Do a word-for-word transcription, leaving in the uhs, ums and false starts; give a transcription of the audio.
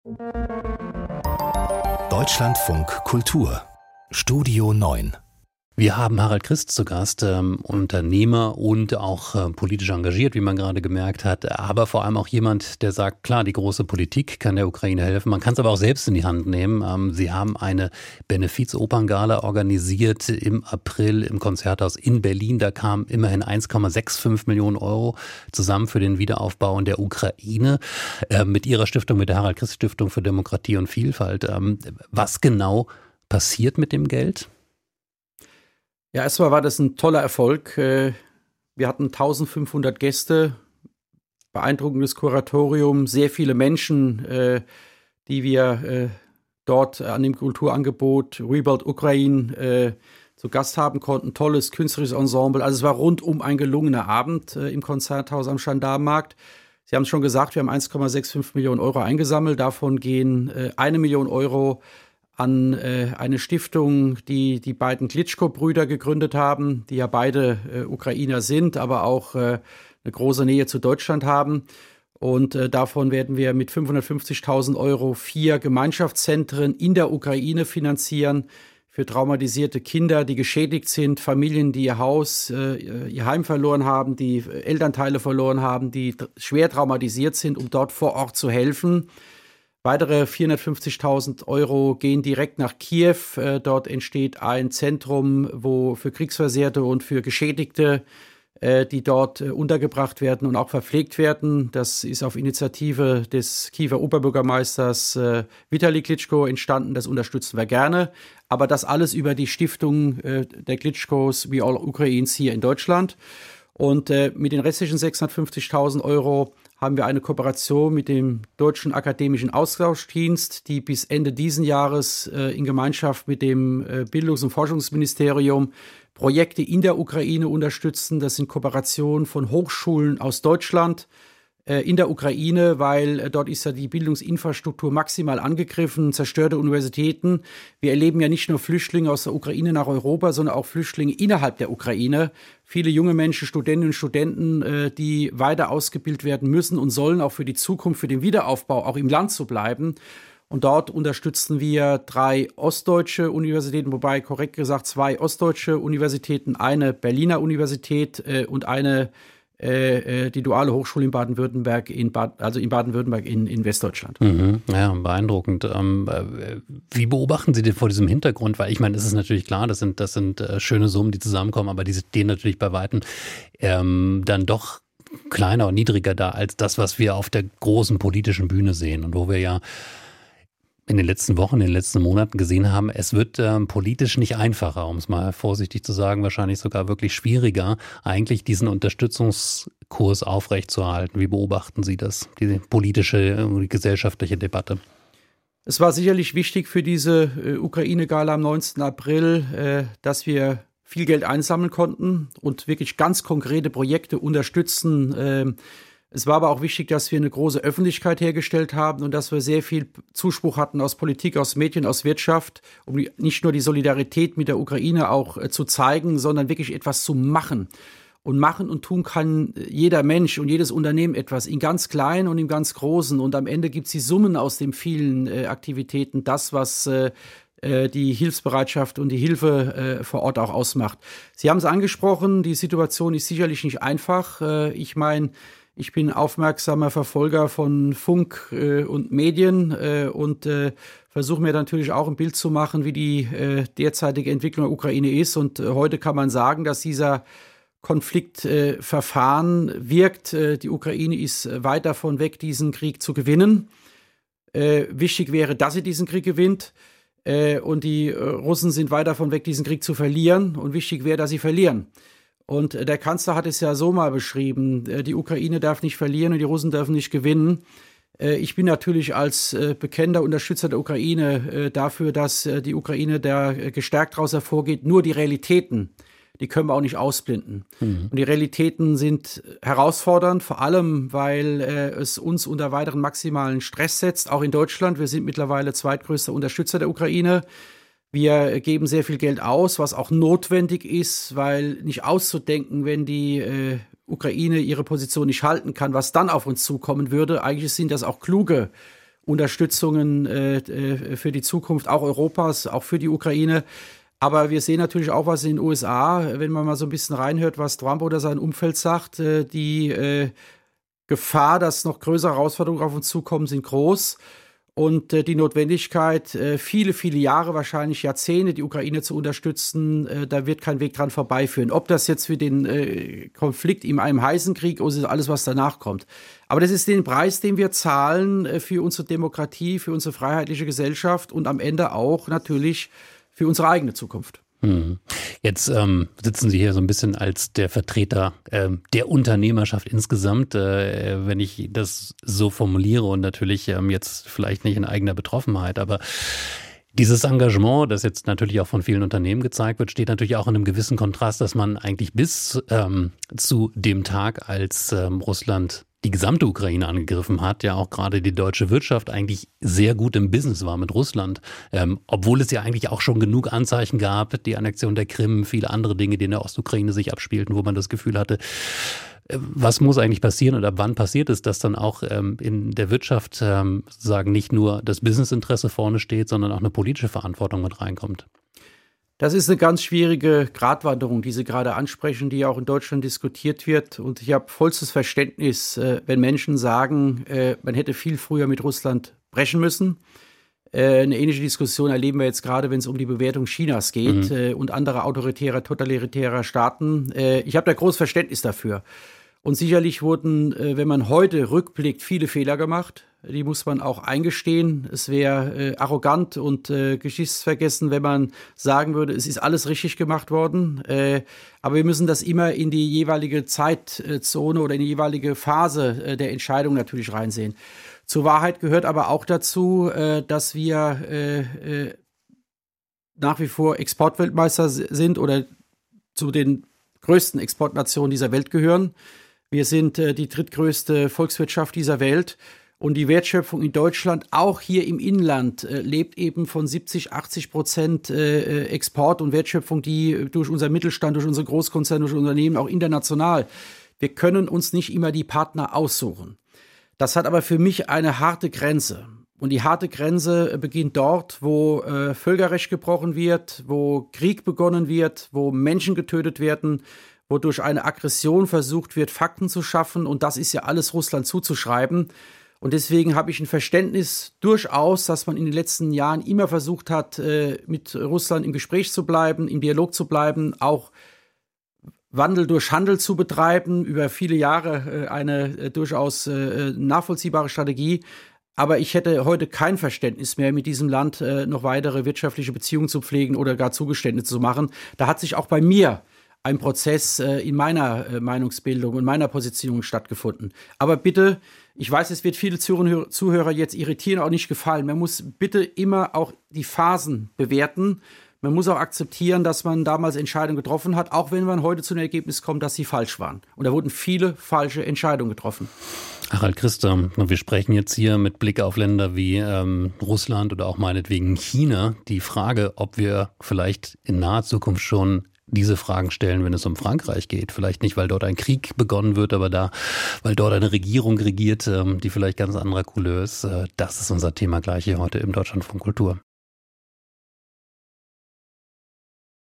Deutschlandfunk Kultur Studio neun. Wir haben Harald Christ zu Gast, ähm, Unternehmer und auch äh, politisch engagiert, wie man gerade gemerkt hat, aber vor allem auch jemand, der sagt, klar, die große Politik kann der Ukraine helfen, man kann es aber auch selbst in die Hand nehmen. Ähm, Sie haben eine Benefiz-Operngala organisiert im April im Konzerthaus in Berlin, da kamen immerhin eins Komma fünfundsechzig Millionen Euro zusammen für den Wiederaufbau in der Ukraine, äh, mit Ihrer Stiftung, mit der Harald Christ Stiftung für Demokratie und Vielfalt. Ähm, was genau passiert mit dem Geld? Ja, erstmal war das ein toller Erfolg. Wir hatten eintausendfünfhundert Gäste, beeindruckendes Kuratorium, sehr viele Menschen, die wir dort an dem Kulturangebot Rebuild Ukraine zu Gast haben konnten. Tolles künstlerisches Ensemble. Also es war rundum ein gelungener Abend im Konzerthaus am Gendarmenmarkt. Sie haben es schon gesagt, wir haben eins Komma fünfundsechzig Millionen Euro eingesammelt. Davon gehen eine Million Euro an äh, eine Stiftung, die die beiden Klitschko-Brüder gegründet haben, die ja beide äh, Ukrainer sind, aber auch äh, eine große Nähe zu Deutschland haben. Und äh, davon werden wir mit fünfhundertfünfzigtausend Euro vier Gemeinschaftszentren in der Ukraine finanzieren für traumatisierte Kinder, die geschädigt sind, Familien, die ihr Haus, äh, ihr Heim verloren haben, die Elternteile verloren haben, die t- schwer traumatisiert sind, um dort vor Ort zu helfen. Weitere vierhundertfünfzigtausend Euro gehen direkt nach Kiew. Äh, dort entsteht ein Zentrum, wo für Kriegsversehrte und für Geschädigte, äh, die dort äh, untergebracht werden und auch verpflegt werden. Das ist auf Initiative des Kiewer Oberbürgermeisters äh, Vitali Klitschko entstanden. Das unterstützen wir gerne. Aber das alles über die Stiftung äh, der Klitschkos We All Ukraines hier in Deutschland. Und äh, mit den restlichen sechshundertfünfzigtausend Euro haben wir eine Kooperation mit dem Deutschen Akademischen Austauschdienst, die bis Ende diesen Jahres äh, in Gemeinschaft mit dem äh, Bildungs- und Forschungsministerium Projekte in der Ukraine unterstützen. Das sind Kooperationen von Hochschulen aus Deutschland äh, in der Ukraine, weil äh, dort ist ja die Bildungsinfrastruktur maximal angegriffen, zerstörte Universitäten. Wir erleben ja nicht nur Flüchtlinge aus der Ukraine nach Europa, sondern auch Flüchtlinge innerhalb der Ukraine. Viele junge Menschen, Studentinnen und Studenten, äh, die weiter ausgebildet werden müssen und sollen auch für die Zukunft, für den Wiederaufbau auch im Land zu bleiben. Und dort unterstützen wir drei ostdeutsche Universitäten, wobei korrekt gesagt zwei ostdeutsche Universitäten, eine Berliner Universität äh, und eine äh, die Duale Hochschule in Baden-Württemberg, in Bad, also in Baden-Württemberg in, in Westdeutschland. Mhm, ja, beeindruckend. Ähm, wie beobachten Sie denn vor diesem Hintergrund? Weil ich meine, es ist natürlich klar, das sind, das sind äh, schöne Summen, die zusammenkommen, aber die stehen natürlich bei Weitem ähm, dann doch kleiner und niedriger da als das, was wir auf der großen politischen Bühne sehen und wo wir ja in den letzten Wochen, in den letzten Monaten gesehen haben, es wird ähm, politisch nicht einfacher, um es mal vorsichtig zu sagen, wahrscheinlich sogar wirklich schwieriger, eigentlich diesen Unterstützungskurs aufrechtzuerhalten. Wie beobachten Sie das, diese politische und gesellschaftliche Debatte? Es war sicherlich wichtig für diese äh, Ukraine-Gala am neunzehnten April, äh, dass wir viel Geld einsammeln konnten und wirklich ganz konkrete Projekte unterstützen. Äh, Es war aber auch wichtig, dass wir eine große Öffentlichkeit hergestellt haben und dass wir sehr viel Zuspruch hatten aus Politik, aus Medien, aus Wirtschaft, um nicht nur die Solidarität mit der Ukraine auch äh, zu zeigen, sondern wirklich etwas zu machen. Und machen und tun kann jeder Mensch und jedes Unternehmen etwas, in ganz Kleinen und im ganz Großen. Und am Ende gibt es die Summen aus den vielen äh, Aktivitäten, das, was äh, die Hilfsbereitschaft und die Hilfe äh, vor Ort auch ausmacht. Sie haben es angesprochen, die Situation ist sicherlich nicht einfach. Äh, ich meine, Ich bin aufmerksamer Verfolger von Funk äh, und Medien äh, und äh, versuche mir natürlich auch ein Bild zu machen, wie die äh, derzeitige Entwicklung der Ukraine ist. Und äh, heute kann man sagen, dass dieser Konflikt äh, verfahren wirkt. Äh, die Ukraine ist weit davon weg, diesen Krieg zu gewinnen. Äh, wichtig wäre, dass sie diesen Krieg gewinnt. Äh, und die äh, Russen sind weit davon weg, diesen Krieg zu verlieren. Und wichtig wäre, dass sie verlieren. Und der Kanzler hat es ja so mal beschrieben, die Ukraine darf nicht verlieren und die Russen dürfen nicht gewinnen. Ich bin natürlich als bekennender Unterstützer der Ukraine dafür, dass die Ukraine da gestärkt daraus hervorgeht. Nur die Realitäten, die können wir auch nicht ausblenden. Mhm. Und die Realitäten sind herausfordernd, vor allem, weil es uns unter weiteren maximalen Stress setzt, auch in Deutschland. Wir sind mittlerweile zweitgrößter Unterstützer der Ukraine. Wir geben sehr viel Geld aus, was auch notwendig ist, weil nicht auszudenken, wenn die äh, Ukraine ihre Position nicht halten kann, was dann auf uns zukommen würde. Eigentlich sind das auch kluge Unterstützungen äh, für die Zukunft auch Europas, auch für die Ukraine. Aber wir sehen natürlich auch, was in den U S A, wenn man mal so ein bisschen reinhört, was Trump oder sein Umfeld sagt, äh, die äh, Gefahr, dass noch größere Herausforderungen auf uns zukommen, sind groß. Und äh, die Notwendigkeit, äh, viele, viele Jahre, wahrscheinlich Jahrzehnte, die Ukraine zu unterstützen, äh, da wird kein Weg dran vorbeiführen. Ob das jetzt für den äh, Konflikt in einem heißen Krieg oder alles, was danach kommt. Aber das ist den Preis, den wir zahlen äh, für unsere Demokratie, für unsere freiheitliche Gesellschaft und am Ende auch natürlich für unsere eigene Zukunft. Jetzt ähm, sitzen Sie hier so ein bisschen als der Vertreter ähm, der Unternehmerschaft insgesamt, äh, wenn ich das so formuliere und natürlich ähm, jetzt vielleicht nicht in eigener Betroffenheit, aber dieses Engagement, das jetzt natürlich auch von vielen Unternehmen gezeigt wird, steht natürlich auch in einem gewissen Kontrast, dass man eigentlich bis ähm, zu dem Tag, als ähm, Russland die gesamte Ukraine angegriffen hat, ja auch gerade die deutsche Wirtschaft eigentlich sehr gut im Business war mit Russland, ähm, obwohl es ja eigentlich auch schon genug Anzeichen gab, die Annexion der Krim, viele andere Dinge, die in der Ostukraine sich abspielten, wo man das Gefühl hatte, äh, was muss eigentlich passieren und ab wann passiert es, dass dann auch ähm, in der Wirtschaft ähm, sozusagen nicht nur das Businessinteresse vorne steht, sondern auch eine politische Verantwortung mit reinkommt. Das ist eine ganz schwierige Gratwanderung, die Sie gerade ansprechen, die auch in Deutschland diskutiert wird. Und ich habe vollstes Verständnis, wenn Menschen sagen, man hätte viel früher mit Russland brechen müssen. Eine ähnliche Diskussion erleben wir jetzt gerade, wenn es um die Bewertung Chinas geht mhm. und anderer autoritärer, totalitärer Staaten. Ich habe da großes Verständnis dafür. Und sicherlich wurden, wenn man heute rückblickt, viele Fehler gemacht. Die muss man auch eingestehen. Es wäre äh, arrogant und äh, geschichtsvergessen, wenn man sagen würde, es ist alles richtig gemacht worden. Äh, aber wir müssen das immer in die jeweilige Zeitzone oder in die jeweilige Phase äh, der Entscheidung natürlich reinsehen. Zur Wahrheit gehört aber auch dazu, äh, dass wir äh, äh, nach wie vor Exportweltmeister sind oder zu den größten Exportnationen dieser Welt gehören. Wir sind äh, die drittgrößte Volkswirtschaft dieser Welt. Und die Wertschöpfung in Deutschland, auch hier im Inland, äh, lebt eben von siebzig, achtzig Prozent äh, Export und Wertschöpfung, die durch unseren Mittelstand, durch unsere Großkonzerne, durch Unternehmen, auch international. Wir können uns nicht immer die Partner aussuchen. Das hat aber für mich eine harte Grenze. Und die harte Grenze beginnt dort, wo äh, Völkerrecht gebrochen wird, wo Krieg begonnen wird, wo Menschen getötet werden, wo durch eine Aggression versucht wird, Fakten zu schaffen. Und das ist ja alles Russland zuzuschreiben. Und deswegen habe ich ein Verständnis durchaus, dass man in den letzten Jahren immer versucht hat, mit Russland im Gespräch zu bleiben, im Dialog zu bleiben, auch Wandel durch Handel zu betreiben, über viele Jahre eine durchaus nachvollziehbare Strategie. Aber ich hätte heute kein Verständnis mehr, mit diesem Land noch weitere wirtschaftliche Beziehungen zu pflegen oder gar Zugeständnisse zu machen. Da hat sich auch bei mir ein Prozess in meiner Meinungsbildung und meiner Positionierung stattgefunden. Aber bitte, ich weiß, es wird viele Zuhörer jetzt irritieren, auch nicht gefallen. Man muss bitte immer auch die Phasen bewerten. Man muss auch akzeptieren, dass man damals Entscheidungen getroffen hat, auch wenn man heute zu dem Ergebnis kommt, dass sie falsch waren. Und da wurden viele falsche Entscheidungen getroffen. Harald Christer, wir sprechen jetzt hier mit Blick auf Länder wie ähm, Russland oder auch meinetwegen China. Die Frage, ob wir vielleicht in naher Zukunft schon diese Fragen stellen, wenn es um Frankreich geht. Vielleicht nicht, weil dort ein Krieg begonnen wird, aber da, weil dort eine Regierung regiert, die vielleicht ganz anderer Couleur ist. Das ist unser Thema gleich hier heute im Deutschlandfunk Kultur.